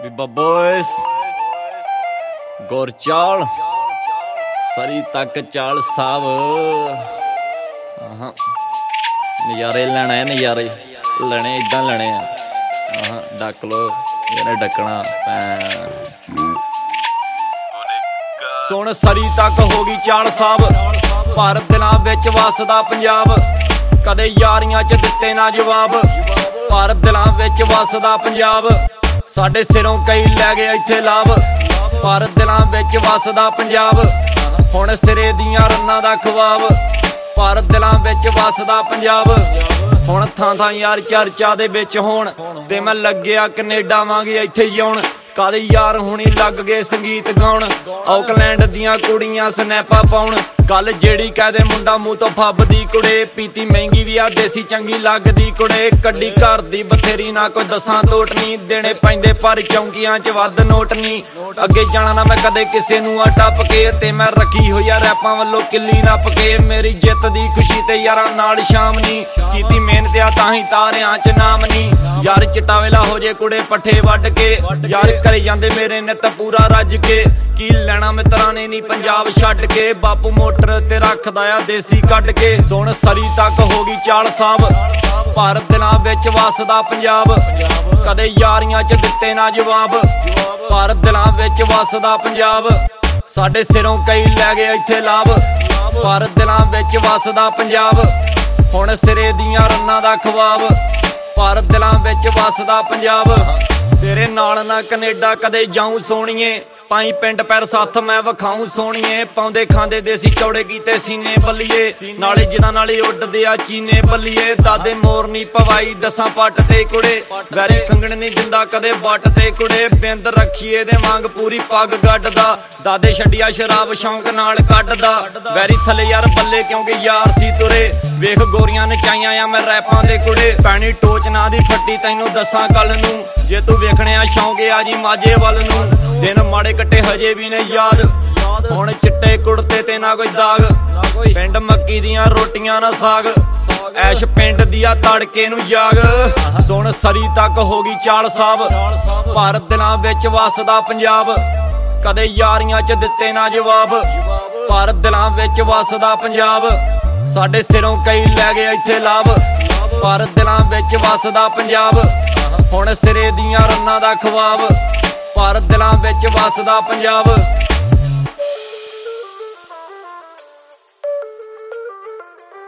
ਬੀਬਾ ਬੋਇਸ ਗੁਰਚਾਲ ਸਰੀ ਤੱਕ ਚਾਲ ਸਾਹਿਬ ਨਜ਼ਾਰੇ ਲੈਣਾ ਹੈ, ਨਜ਼ਾਰੇ ਲੈਣੇ ਇਦਾਂ ਲੈਣੇ ਆ। ਡੱਕ ਲੋ ਜਿਹਨੇ ਡੱਕਣਾ ਸੁਣ ਸਰੀ ਤੱਕ ਹੋ ਗਈ ਚਾਲ ਸਾਹਿਬ। ਭਾਰਤ ਦਿਲਾਂ ਵਿੱਚ ਵਸਦਾ ਪੰਜਾਬ, ਕਦੇ ਯਾਰੀਆਂ ਚ ਦਿੱਤੇ ਨਾ ਜਵਾਬ। ਭਾਰਤ ਦਿਲਾਂ ਵਿੱਚ ਵਸਦਾ ਪੰਜਾਬ, ਸਾਡੇ ਸਿਰੋਂ ਕਈ ਲੈ ਗਏ ਇੱਥੇ ਲਾਭ। ਭਾਰਤ ਦਿਲਾਂ ਵਿੱਚ ਵਸਦਾ ਪੰਜਾਬ, ਹੁਣ ਸਿਰੇ ਦੀਆਂ ਰੰਨਾਂ ਦਾ ਖਵਾਬ। ਭਾਰਤ ਦਿਲਾਂ ਵਿੱਚ ਵਸਦਾ ਪੰਜਾਬ, ਹੁਣ ਥਾਂ ਥਾਂ ਯਾਰ ਚਰਚਾ ਦੇ ਵਿੱਚ ਹੋਣ। ਤੇ ਮੈਂ ਲੱਗਿਆ ਕੈਨੇਡਾ ਵਾਂਗੇ ਇੱਥੇ ਜਿਉਣ। ਕਦੇ ਯਾਰ ਹੁਣੀ ਲੱਗ ਗਏ ਸੰਗੀਤ ਗਾਉਣ, ਆਕਲੈਂਡ ਦੀਆਂ ਕੁੜੀਆਂ ਸਨੈਪਾਂ ਪਾਉਣ। ਗੱਲ ਜਿਹੜੀ ਕਹਦੇ ਮੁੰਡਾ ਮੂੰਹ ਤੋਂ ਫੱਬਦੀ ਕੁੜੇ, ਪੀਤੀ ਮਹਿੰਗੀ ਵੀ ਆ ਦੇਸੀ ਚੰਗੀ ਲੱਗਦੀ ਕੁੜੇ। ਕੱਢੀ ਘਰ ਦੀ ਬਥੇਰੀ ਨਾ ਕੋਈ ਦਸਾਂ ਤੋਟ ਨੀ, ਦੇਣੇ ਪੈਂਦੇ ਪਰ ਚੌਂਕੀਆਂ ਚ ਵੱਧ ਨੋਟ ਨੀ। ਅੱਗੇ ਜਾਣਾ ਨਾ ਮੈਂ ਕਦੇ ਕਿਸੇ ਨੂੰ ਆ ਟੱਪ ਕੇ, ਤੇ ਮੈਂ ਰੱਖੀ ਹੋਈ ਆ ਰੈਪਾਂ ਵੱਲੋਂ ਕਿੱਲੀ ਨੱਪ ਕੇ। ਮੇਰੀ ਜਿੱਤ ਦੀ ਖੁਸ਼ੀ ਤੇ ਯਾਰਾਂ ਨਾਲ ਸ਼ਾਮ ਨੀ, ਕੀਤੀ ਮਿਹਨਤ ਆ ਤਾਂ ਹੀ ਤਾਰਿਆਂ ਚ ਨਾਮ ਨੀ। ਯਾਰ ਚਿੱਟਾ ਵੇਲਾ ਹੋ ਜੇ ਕੁੜੇ ਪੱਠੇ ਵੱਢ ਕੇ, ਯਾਰ ਕਰੇ ਜਾਂਦੇ ਮੇਰੇ ਨਿੱਤ ਪੂਰਾ ਰੱਜ ਕੇ। ਕੀ ਲੈਣਾ ਮਿੱਤਰਾਂ ਨੇ ਨੀ ਪੰਜਾਬ ਛੱਡ ਕੇ, ਬਾਪੂ ਮੋਟਰ ਤੇ ਰੱਖਦਾ ਆ ਦੇਸੀ ਕੱਢ ਕੇ। ਸੁਣ ਸਰੀ ਤੱਕ ਹੋ ਗਈ ਚਾਲ ਸਾਹਿਬ। ਭਾਰਤ ਦਿਲਾਂ ਵਿੱਚ ਵਸਦਾ ਪੰਜਾਬ, ਕਦੇ ਯਾਰੀਆਂ ਚ ਦਿੱਤੇ ਨਾ ਜਵਾਬ। ਭਾਰਤ ਦਿਲਾਂ ਵਿੱਚ ਵਸਦਾ ਪੰਜਾਬ, ਸਾਡੇ ਸਿਰੋਂ ਕਈ ਲੈ ਗਏ ਇੱਥੇ ਲਾਭ। ਭਾਰਤ ਦਿਲਾਂ ਵਿੱਚ ਵਸਦਾ ਪੰਜਾਬ, ਹੁਣ ਸਿਰੇ ਦੀਆਂ ਰੰਨਾਂ ਦਾ ਖਵਾਬ। ਭਾਰਤ ਦਿਲਾਂ ਵਿੱਚ ਵਸਦਾ ਪੰਜਾਬ, ਤੇਰੇ ਨਾਲ ਨਾ ਕੈਨੇਡਾ ਕਦੇ ਜਾਊਂ ਸੋਣੀਏ। ਪਾਈ ਪਿੰਡ ਪੈਰ ਸੱਥ ਮੈਂ ਵਿਖਾਊਂ ਸੋਣੀਏ। ਪਾਉਂਦੇ ਖਾਂਦੇ ਦੇਸੀ ਚੌੜੇ ਕੀਤੇ ਸੀਨੇ ਬੱਲੀਏ, ਨਾਲੇ ਜਿਨ੍ਹਾਂ ਨਾਲੇ ਉੱਡਦੇ ਆ ਚੀਨੇ ਬੱਲੀਏ। ਦਾਦੇ ਮੋਰ ਨੀ ਪਵਾਈ ਦਸਾਂ ਪੱਟ ਤੇ ਕੁੜੇ, ਵੈਰੀ ਖੰਗਣ ਨੀ ਦਿੰਦਾ ਕਦੇ ਵੱਟ ਤੇ ਕੁੜੇ। ਬਿੰਦ ਰੱਖੀਏ ਦੇ ਵਾਂਗ ਪੂਰੀ ਪੱਗ ਗੱਡਦਾ, ਦਾਦੇ ਛੱਡਿਆ ਸ਼ਰਾਬ ਸ਼ੌਂਕ ਨਾਲ ਕੱਢਦਾ। ਵੈਰੀ ਥੱਲੇ ਯਾਰ ਬੱਲੇ ਕਿਉਂਕਿ ਯਾਰ ਸੀ ਤੁਰੇ, ਵੇਖ ਗੋਰੀਆਂ ਨਚਾਈਆਂ ਆ ਮੈਂ ਰੈਪਾਂ ਦੇ ਕੁੜੇ। ਪੈਣੀ ਟੋਚ ਨਾ ਦੀ ਫੱਟੀ ਤੈਨੂੰ ਦੱਸਾਂ ਕੱਲ ਨੂੰ, ਜੇ ਤੂੰ ਵੇਖਣਿਆ ਸ਼ੌਂਕ ਆ ਜੀ ਮਾਝੇ ਵੱਲ ਨੂੰ। ਦਿਨ ਮਾੜੇ ਕੱਟੇ ਹਜੇ ਵੀ ਨੇ ਯਾਦ, ਹੁਣ ਚਿੱਟੇ ਕੁੜਤੇ ਤੇ ਨਾ ਕੋਈ ਦਾਗ। ਪਿੰਡ ਮੱਕੀ ਦੀਆਂ ਰੋਟੀਆਂ ਨਾ ਸਾਗ, ਐਸ਼ ਪਿੰਡ ਦੀਆਂ ਤੜਕੇ ਨੂੰ ਜਾਗ। ਸੁਣ ਸਰੀ ਤੱਕ ਹੋ ਗਈ ਚਾਲ ਸਾਹਿਬ। ਭਾਰਤ ਦਿਲਾਂ ਵਿੱਚ ਵਸਦਾ ਪੰਜਾਬ, ਕਦੇ ਯਾਰੀਆਂ ਚ ਦਿੱਤੇ ਨਾ ਜਵਾਬ। ਭਾਰਤ ਦਿਲਾਂ ਵਿੱਚ ਵਸਦਾ ਪੰਜਾਬ, ਸਾਡੇ ਸਿਰੋਂ ਕਈ ਲੈ ਗਏ ਇੱਥੇ ਲਾਭ। ਭਾਰਤ ਦਿਲਾਂ ਵਿੱਚ ਵਸਦਾ ਪੰਜਾਬ, ਹੁਣ ਸਿਰੇ ਦੀਆਂ ਰੰਨਾਂ ਦਾ ਖਵਾਬ। ਭਾਰਤ ਦਿਲਾਂ ਵਿੱਚ ਵਸਦਾ ਪੰਜਾਬ,